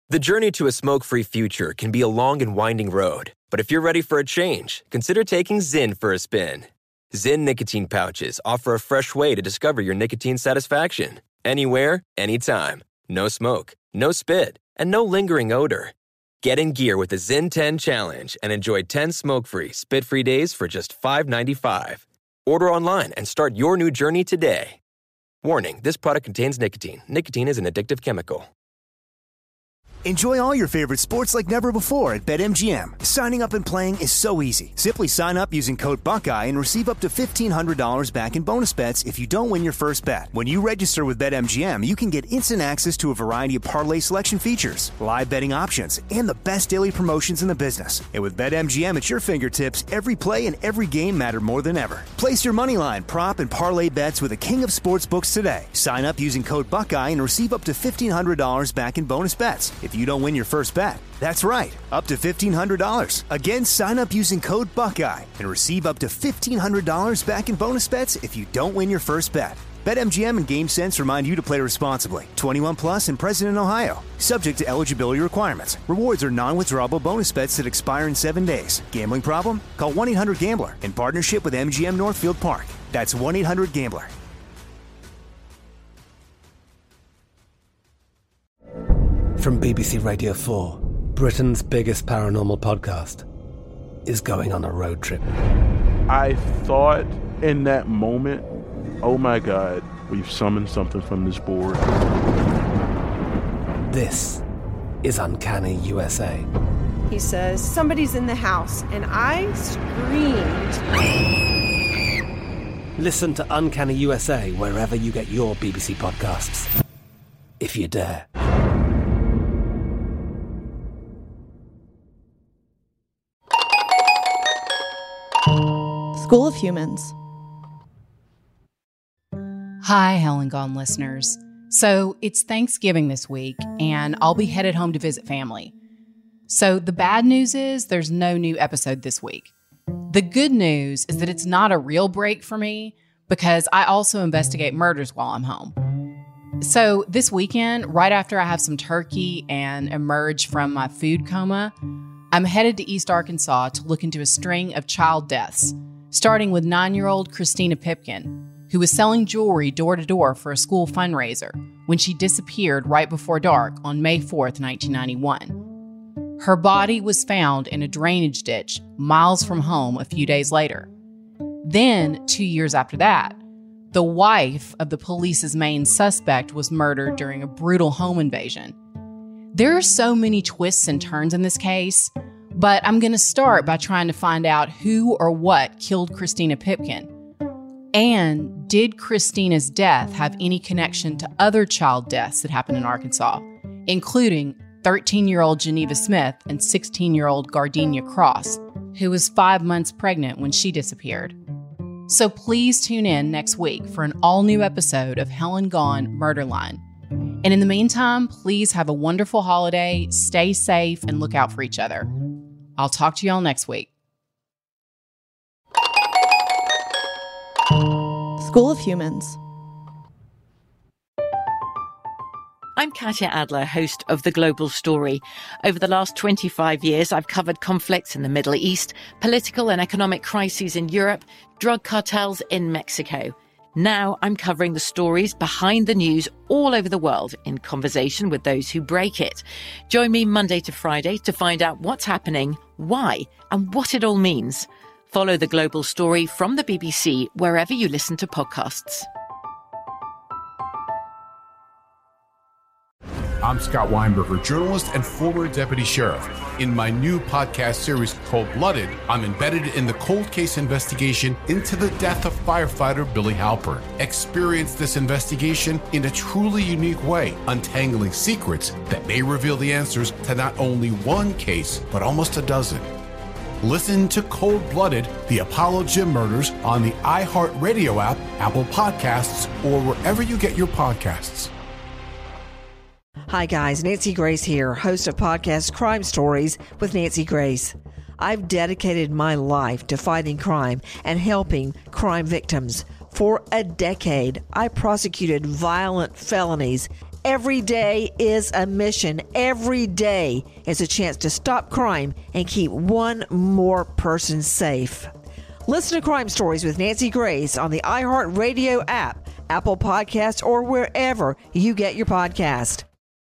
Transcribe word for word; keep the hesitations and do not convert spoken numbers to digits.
The journey to a smoke-free future can be a long and winding road, but if you're ready for a change, consider taking Zyn for a spin. Zyn nicotine pouches offer a fresh way to discover your nicotine satisfaction. Anywhere, anytime. No smoke, no spit, and no lingering odor. Get in gear with the Zyn ten Challenge and enjoy ten smoke-free, spit-free days for just five dollars and ninety-five cents. Order online and start your new journey today. Warning, this product contains nicotine. Nicotine is an addictive chemical. Enjoy all your favorite sports like never before at BetMGM. Signing up and playing is so easy. Simply sign up using code Buckeye and receive up to fifteen hundred dollars back in bonus bets if you don't win your first bet. When you register with BetMGM, you can get instant access to a variety of parlay selection features, live betting options, and the best daily promotions in the business. And with BetMGM at your fingertips, every play and every game matter more than ever. Place your moneyline, prop, and parlay bets with the king of sportsbooks today. Sign up using code Buckeye and receive up to fifteen hundred dollars back in bonus bets if you don't win your first bet. That's right, up to fifteen hundred dollars. Again, sign up using code Buckeye and receive up to fifteen hundred dollars back in bonus bets if you don't win your first bet. BetMGM and GameSense remind you to play responsibly. twenty-one plus and present in Ohio. Subject to eligibility requirements. Rewards are non-withdrawable bonus bets that expire in seven days. Gambling problem? Call one eight hundred gambler in partnership with M G M Northfield Park. That's one eight hundred gambler. From B B C Radio four, Britain's biggest paranormal podcast is going on a road trip. I thought in that moment, oh my God, we've summoned something from this board. This is Uncanny U S A. He says, somebody's in the house, and I screamed. Listen to Uncanny U S A wherever you get your B B C podcasts, if you dare. School of Humans. Hi, Helen Gone listeners. So it's Thanksgiving this week, and I'll be headed home to visit family. So the bad news is there's no new episode this week. The good news is that it's not a real break for me because I also investigate murders while I'm home. So this weekend, right after I have some turkey and emerge from my food coma, I'm headed to East Arkansas to look into a string of child deaths, starting with nine-year-old Christina Pipkin, who was selling jewelry door-to-door for a school fundraiser when she disappeared right before dark on May fourth, nineteen ninety-one. Her body was found in a drainage ditch miles from home a few days later. Then, two years after that, the wife of the police's main suspect was murdered during a brutal home invasion. There are so many twists and turns in this case, but I'm going to start by trying to find out who or what killed Christina Pipkin. And did Christina's death have any connection to other child deaths that happened in Arkansas, including thirteen-year-old Geneva Smith and sixteen-year-old Gardenia Cross, who was five months pregnant when she disappeared? So please tune in next week for an all-new episode of Helen Gone Murderline. And in the meantime, please have a wonderful holiday, stay safe, and look out for each other. I'll talk to y'all next week. School of Humans. I'm Katya Adler, host of The Global Story. Over the last twenty-five years, I've covered conflicts in the Middle East, political and economic crises in Europe, drug cartels in Mexico. Now I'm covering the stories behind the news all over the world in conversation with those who break it. Join me Monday to Friday to find out what's happening, why, and what it all means. Follow The Global Story from the B B C wherever you listen to podcasts. I'm Scott Weinberger, journalist and former deputy sheriff. In my new podcast series, Cold-Blooded, I'm embedded in the cold case investigation into the death of firefighter Billy Halpern. Experience this investigation in a truly unique way, untangling secrets that may reveal the answers to not only one case, but almost a dozen. Listen to Cold-Blooded, The Apollo Gym Murders on the iHeartRadio app, Apple Podcasts, or wherever you get your podcasts. Hi guys, Nancy Grace here, host of podcast Crime Stories with Nancy Grace. I've dedicated my life to fighting crime and helping crime victims. For a decade, I prosecuted violent felonies Every day is a mission. Every day is a chance to stop crime and keep one more person safe. Listen to Crime Stories with Nancy Grace on the iHeartRadio app, Apple Podcasts, or wherever you get your podcast.